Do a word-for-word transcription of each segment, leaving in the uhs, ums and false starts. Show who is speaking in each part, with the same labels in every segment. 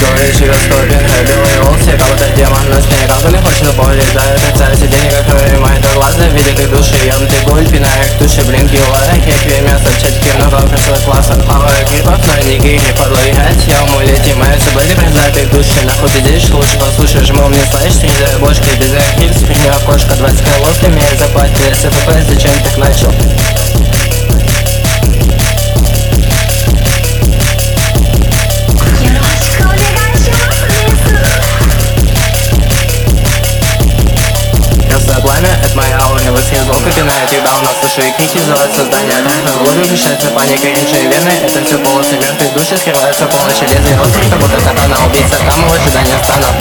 Speaker 1: Говорит, живет скорпион, белые волосы, как будто демон на спине. Как он не хочет упорить, да, отрицается денег, как мои глаза видят их души. Ебнутый гуль, пиная их души, блинки, лайки, кремя, сочетки, много красивых классов. Пара клипов, но никаких не подловить. Я уму летим, мои все были предатые души. Нахуй пиздишь, лучше послушай, жму мне слышь, трензя бошки, без архив, спрыгни окошко, двадцать колов, имеет заплатить, СФП, зачем так начал? Пламя, это моя аура, выстрел звука пинает тебя, у нас слышу и крики зовут создание. Лужу вмешается паника, инжи вены, это все полосы мертвой души, скрываются полночи лезвие острый, как будто сатана, убийца, там в ожидании станов.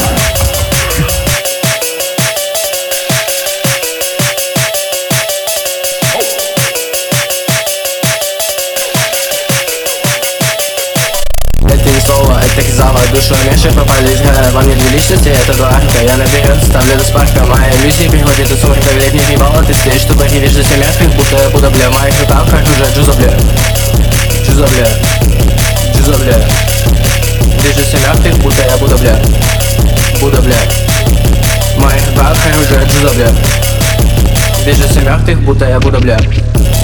Speaker 1: Это не слово, это кизава, душу меньше попались, во мне две личности, это два арка. Я наперед ставлю до спарка, мои иллюзии приходят из сумрака, в летних ебало ты стоишь, что видишь за семя, как будто я буду бля, в моих руках как уже джузо бля, джузо бля, джузо бля. Вижу семя, как будто я буду бля, буду бля, в моих руках как уже джузо бля. Вижу семя, как будто я буду бля.